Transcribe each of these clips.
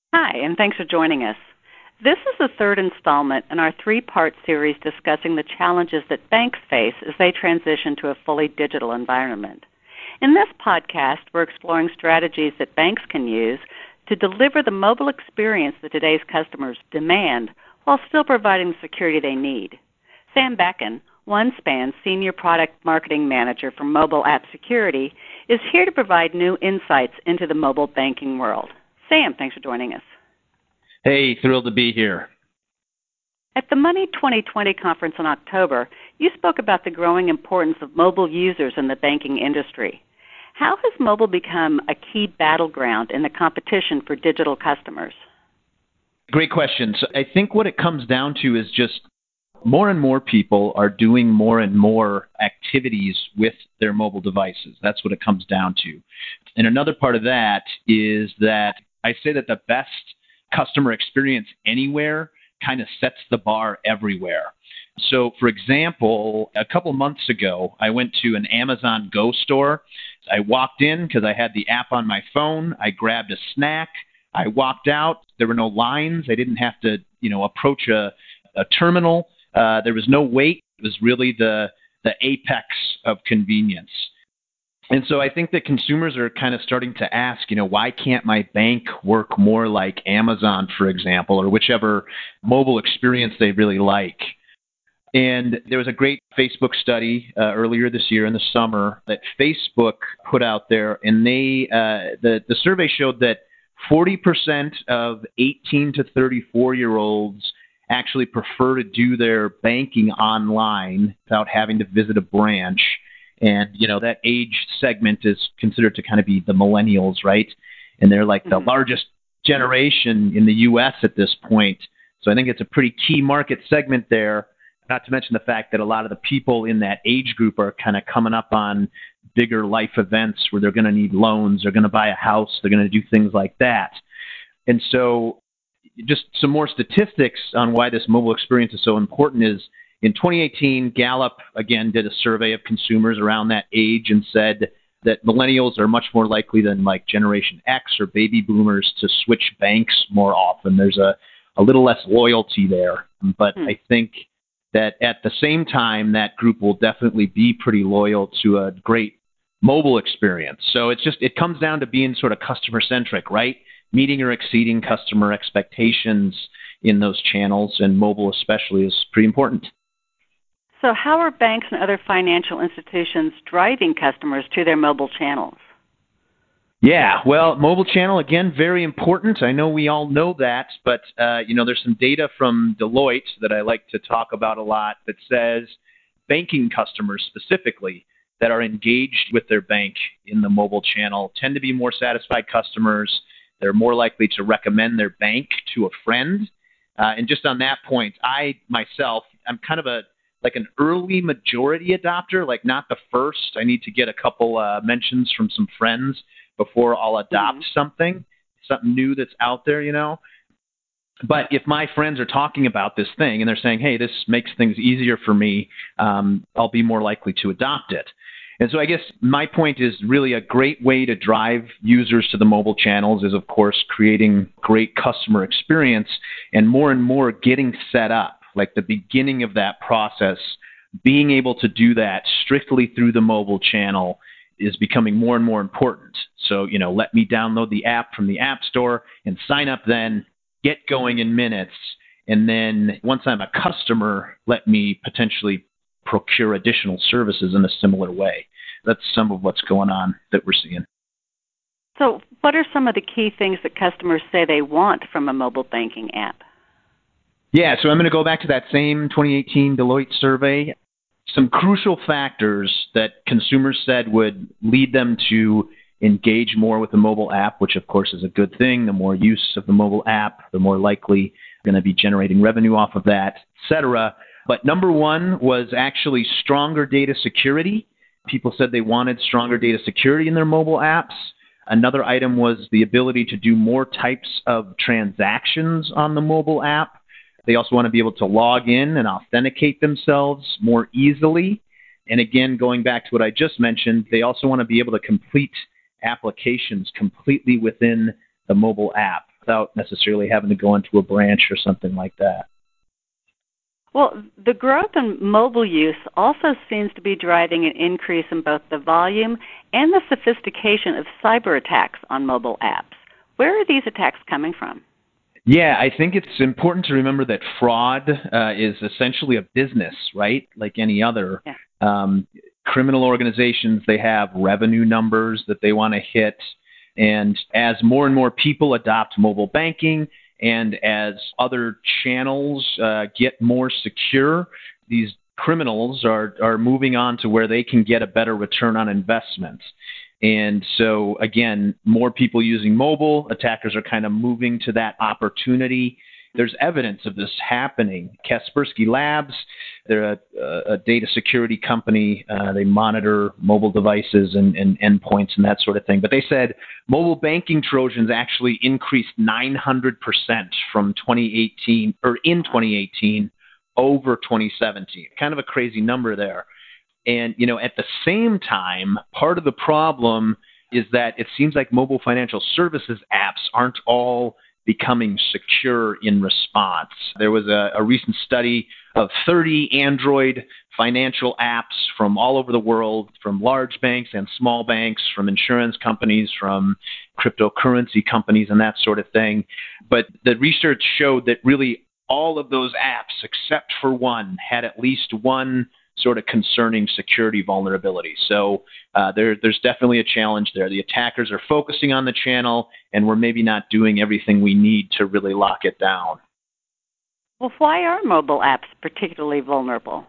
Hi, and thanks for joining us. This is the third installment in our three-part series discussing the challenges that banks face as they transition to a fully digital environment. In this podcast, we're exploring strategies that banks can use to deliver the mobile experience that today's customers demand while still providing the security they need. Sam Becken, OneSpan's Senior Product Marketing Manager for Mobile App Security, is here to provide new insights into the mobile banking world. Sam, thanks for joining us. Hey, thrilled to be here. At the Money 2020 conference in October, you spoke about the growing importance of mobile users in the banking industry. How has mobile become a key battleground in the competition for digital customers? Great question. So I think what it comes down to is just more and more people are doing more and more activities with their mobile devices. That's what it comes down to. And another part of that is that I say that the best customer experience anywhere kind of sets the bar everywhere. So, for example, a couple months ago, I went to an Amazon Go store. I walked in because I had the app on my phone. I grabbed a snack. I walked out. There were no lines. I didn't have to, approach a terminal. There was no wait. It was really the apex of convenience. And so I think that consumers are kind of starting to ask, why can't my bank work more like Amazon, for example, or whichever mobile experience they really like? And there was a great Facebook study earlier this year in the summer that Facebook put out there, and the survey showed that 40% of 18 to 34-year-olds actually prefer to do their banking online without having to visit a branch. And, that age segment is considered to kind of be the millennials, right? And they're like the largest generation in the U.S. at this point. So I think it's a pretty key market segment there, not to mention the fact that a lot of the people in that age group are kind of coming up on bigger life events where they're going to need loans, they're going to buy a house, they're going to do things like that. And so just some more statistics on why this mobile experience is so important is in 2018, Gallup, again, did a survey of consumers around that age and said that millennials are much more likely than like Generation X or baby boomers to switch banks more often. There's a little less loyalty there. But I think that at the same time, that group will definitely be pretty loyal to a great mobile experience. So it comes down to being sort of customer-centric, right? Meeting or exceeding customer expectations in those channels, and mobile especially is pretty important. So how are banks and other financial institutions driving customers to their mobile channels? Yeah, well, mobile channel, again, very important. I know we all know that, but, there's some data from Deloitte that I like to talk about a lot that says banking customers specifically that are engaged with their bank in the mobile channel tend to be more satisfied customers. They're more likely to recommend their bank to a friend. And just on that point, I'm kind of like an early majority adopter, like not the first. I need to get a couple mentions from some friends before I'll adopt something new that's out there, But if my friends are talking about this thing and they're saying, hey, this makes things easier for me, I'll be more likely to adopt it. And so I guess my point is really a great way to drive users to the mobile channels is, of course, creating great customer experience and more getting set up, like the beginning of that process, being able to do that strictly through the mobile channel is becoming more and more important. So, let me download the app from the App Store and sign up then, get going in minutes. And then once I'm a customer, let me potentially procure additional services in a similar way. That's some of what's going on that we're seeing. So what are some of the key things that customers say they want from a mobile banking app? Yeah, so I'm going to go back to that same 2018 Deloitte survey. Some crucial factors that consumers said would lead them to engage more with the mobile app, which of course is a good thing. The more use of the mobile app, the more likely going to be generating revenue off of that, et cetera. But number one was actually stronger data security. People said they wanted stronger data security in their mobile apps. Another item was the ability to do more types of transactions on the mobile app. They also want to be able to log in and authenticate themselves more easily. And again, going back to what I just mentioned, they also want to be able to complete applications completely within the mobile app. without necessarily having to go into a branch or something like that. Well, the growth in mobile use also seems to be driving an increase in both the volume and the sophistication of cyber attacks on mobile apps. Where are these attacks coming from? Yeah, I think it's important to remember that fraud is essentially a business, right? Like any other. Yeah. Criminal organizations, they have revenue numbers that they want to hit. And as more and more people adopt mobile banking and as other channels get more secure, these criminals are moving on to where they can get a better return on investment. And so, again, more people using mobile, attackers are kind of moving to that opportunity. There's evidence of this happening. Kaspersky Labs, they're a data security company. They monitor mobile devices and endpoints and that sort of thing. But they said mobile banking Trojans actually increased 900% from 2018 or in 2018 over 2017. Kind of a crazy number there. And, at the same time, part of the problem is that it seems like mobile financial services apps aren't all becoming secure in response. There was a recent study of 30 Android financial apps from all over the world, from large banks and small banks, from insurance companies, from cryptocurrency companies, and that sort of thing. But the research showed that really all of those apps, except for one, had at least one sort of concerning security vulnerability. So there's definitely a challenge there. The attackers are focusing on the channel, and we're maybe not doing everything we need to really lock it down. Well, why are mobile apps particularly vulnerable?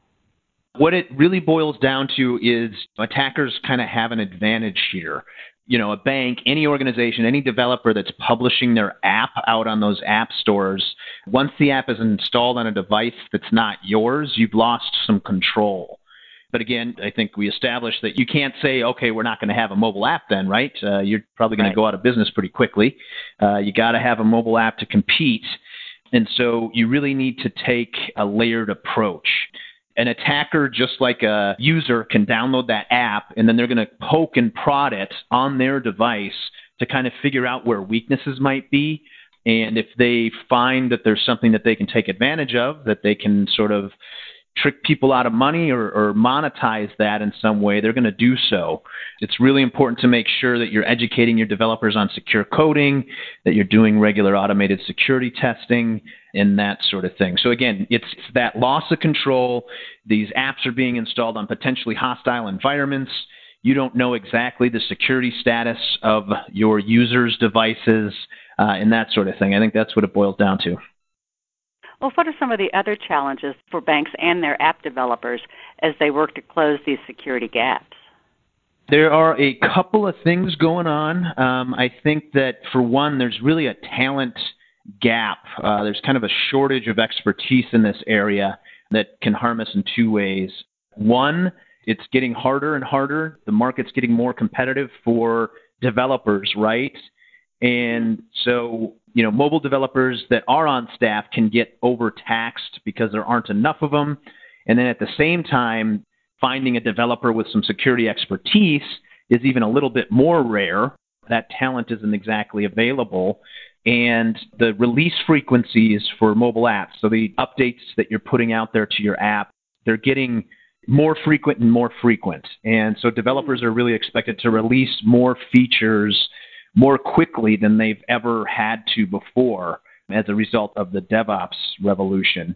What it really boils down to is attackers kind of have an advantage here. A bank, any organization, any developer that's publishing their app out on those app stores, once the app is installed on a device that's not yours, you've lost some control. But again, I think we established that you can't say, okay, we're not going to have a mobile app then, right? You're probably going to go out of business pretty quickly. You got to have a mobile app to compete. And so you really need to take a layered approach. An attacker, just like a user, can download that app, and then they're going to poke and prod it on their device to kind of figure out where weaknesses might be. And if they find that there's something that they can take advantage of, that they can sort of trick people out of money or monetize that in some way, they're going to do so. It's really important to make sure that you're educating your developers on secure coding, that you're doing regular automated security testing, and that sort of thing. So again, it's that loss of control. These apps are being installed on potentially hostile environments. You don't know exactly the security status of your users' devices and that sort of thing. I think that's what it boils down to. Well, what are some of the other challenges for banks and their app developers as they work to close these security gaps? There are a couple of things going on. I think that, for one, there's really a talent gap. There's kind of a shortage of expertise in this area that can harm us in two ways. One, it's getting harder and harder. The market's getting more competitive for developers, right? And so, mobile developers that are on staff can get overtaxed because there aren't enough of them. And then at the same time, finding a developer with some security expertise is even a little bit more rare. That talent isn't exactly available. And the release frequencies for mobile apps, so the updates that you're putting out there to your app, they're getting more frequent and more frequent. And so developers are really expected to release more features more quickly than they've ever had to before as a result of the DevOps revolution.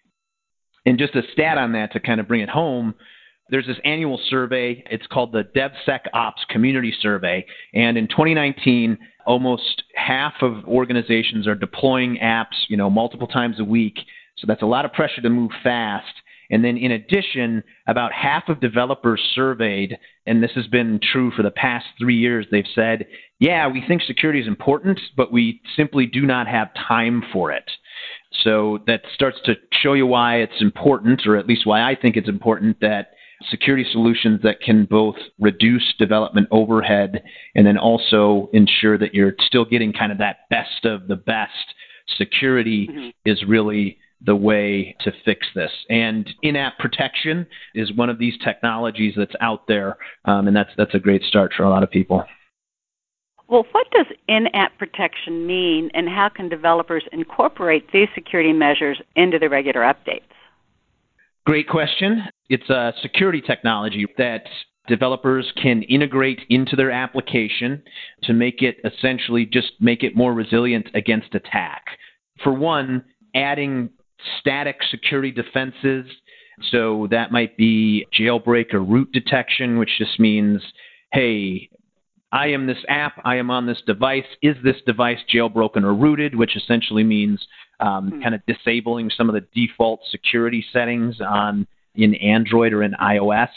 And just a stat on that to kind of bring it home, there's this annual survey. It's called the DevSecOps Community Survey. And in 2019, almost half of organizations are deploying apps, multiple times a week. So that's a lot of pressure to move fast. And then in addition, about half of developers surveyed, and this has been true for the past 3 years, they've said, yeah, we think security is important, but we simply do not have time for it. So that starts to show you why it's important, or at least why I think it's important, that security solutions that can both reduce development overhead and then also ensure that you're still getting kind of that best of the best security is really the way to fix this. And in-app protection is one of these technologies that's out there, and that's a great start for a lot of people. Well, what does in-app protection mean, and how can developers incorporate these security measures into the regular updates? Great question. It's a security technology that developers can integrate into their application to make it essentially just make it more resilient against attack. For one, adding static security defenses. So that might be jailbreak or root detection, which just means, hey, I am this app, I am on this device. Is this device jailbroken or rooted, which essentially means kind of disabling some of the default security settings in Android or in iOS.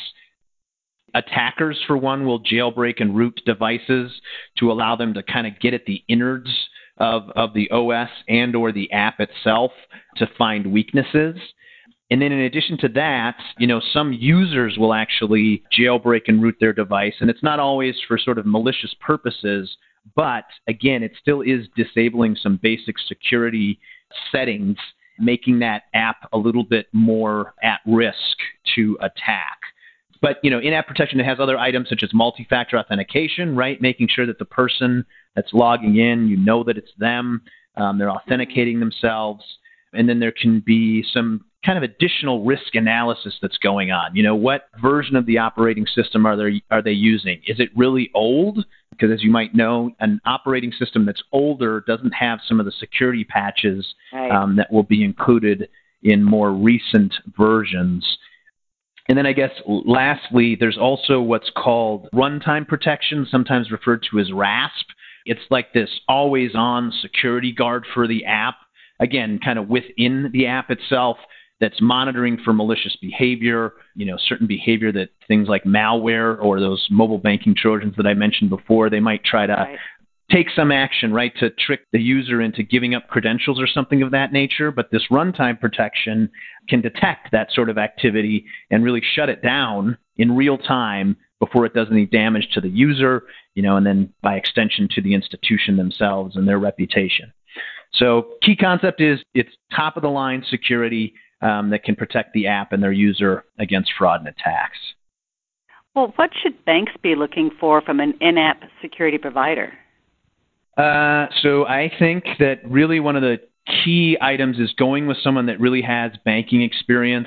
Attackers, for one, will jailbreak and root devices to allow them to kind of get at the innards of the OS and or the app itself to find weaknesses. And then in addition to that, some users will actually jailbreak and root their device. And it's not always for sort of malicious purposes, but again, it still is disabling some basic security settings, making that app a little bit more at risk to attack. But, in-app protection, it has other items such as multi-factor authentication, right? Making sure that the person that's logging in, that it's them, they're authenticating themselves. And then there can be some kind of additional risk analysis that's going on. What version of the operating system are they using? Is it really old? Because as you might know, an operating system that's older doesn't have some of the security patches that will be included in more recent versions. And then I guess lastly, there's also what's called runtime protection, sometimes referred to as RASP. It's like this always-on security guard for the app, again, kind of within the app itself, that's monitoring for malicious behavior, certain behavior that things like malware or those mobile banking Trojans that I mentioned before, they might try to take some action, right, to trick the user into giving up credentials or something of that nature. But this runtime protection can detect that sort of activity and really shut it down in real time before it does any damage to the user, and then by extension to the institution themselves and their reputation. So key concept is it's top-of-the-line security that can protect the app and their user against fraud and attacks. Well, what should banks be looking for from an in-app security provider? So I think that really one of the key items is going with someone that really has banking experience,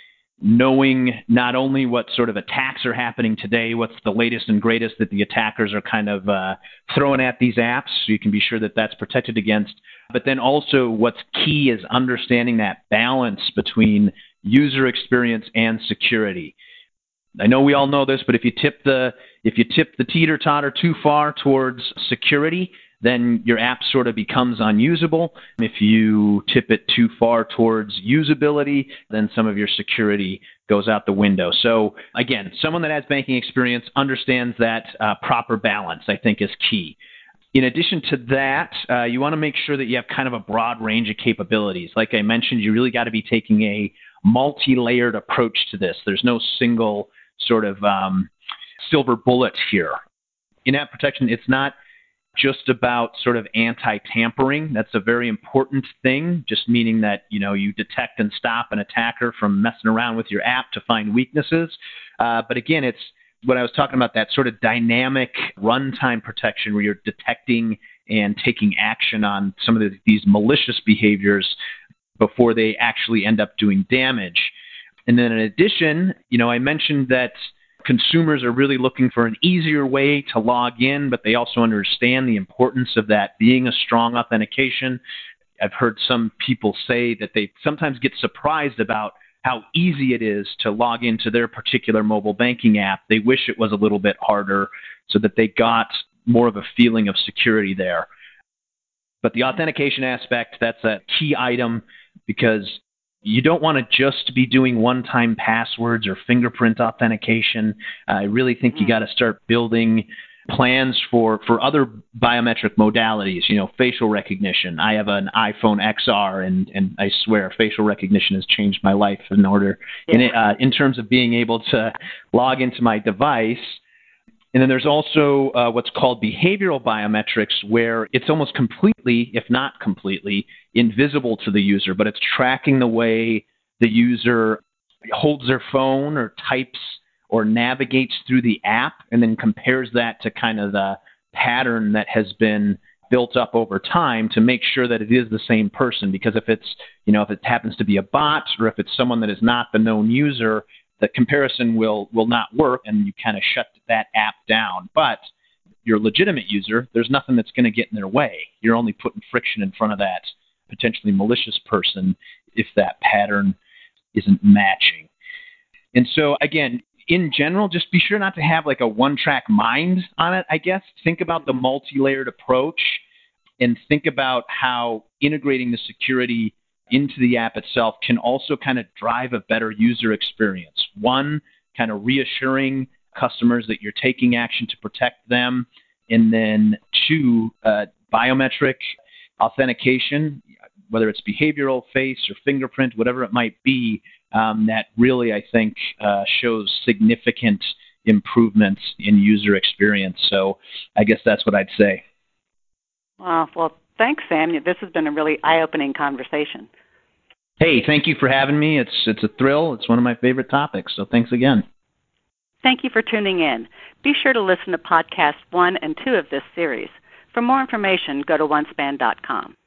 knowing not only what sort of attacks are happening today, what's the latest and greatest that the attackers are kind of throwing at these apps, so you can be sure that that's protected against. But then also what's key is understanding that balance between user experience and security. I know we all know this, but if you tip the teeter-totter too far towards security, then your app sort of becomes unusable. If you tip it too far towards usability, then some of your security goes out the window. So again, someone that has banking experience understands that proper balance, I think, is key. In addition to that, you want to make sure that you have kind of a broad range of capabilities. Like I mentioned, you really got to be taking a multi-layered approach to this. There's no single sort of silver bullet here. In-app protection, it's not just about sort of anti-tampering. That's a very important thing, just meaning that, you detect and stop an attacker from messing around with your app to find weaknesses. But again, it's what I was talking about, that sort of dynamic runtime protection where you're detecting and taking action on some of these malicious behaviors before they actually end up doing damage. And then in addition, I mentioned that consumers are really looking for an easier way to log in, but they also understand the importance of that being a strong authentication. I've heard some people say that they sometimes get surprised about how easy it is to log into their particular mobile banking app. They wish it was a little bit harder so that they got more of a feeling of security there. But the authentication aspect, that's a key item because you don't want to just be doing one-time passwords or fingerprint authentication. I really think you got to start building plans for other biometric modalities, facial recognition. I have an iPhone XR, and I swear facial recognition has changed my life in terms of being able to log into my device. And then there's also what's called behavioral biometrics, where it's almost completely, if not completely, invisible to the user, but it's tracking the way the user holds their phone or types or navigates through the app, and then compares that to kind of the pattern that has been built up over time to make sure that it is the same person. Because if it's, if it happens to be a bot or if it's someone that is not the known user, the comparison will not work and you kind of shut that app down. But your legitimate user, there's nothing that's going to get in their way. You're only putting friction in front of that potentially malicious person if that pattern isn't matching. And so, again, in general, just be sure not to have like a one-track mind on it, I guess. Think about the multi-layered approach and think about how integrating the security into the app itself can also kind of drive a better user experience. One, kind of reassuring customers that you're taking action to protect them. And then two, biometric authentication, whether it's behavioral, face, or fingerprint, whatever it might be, that really, I think, shows significant improvements in user experience. So I guess that's what I'd say. Wow. Well, thanks, Sam. This has been a really eye-opening conversation. Hey, thank you for having me. It's a thrill. It's one of my favorite topics. So thanks again. Thank you for tuning in. Be sure to listen to podcasts 1 and 2 of this series. For more information, go to onespan.com.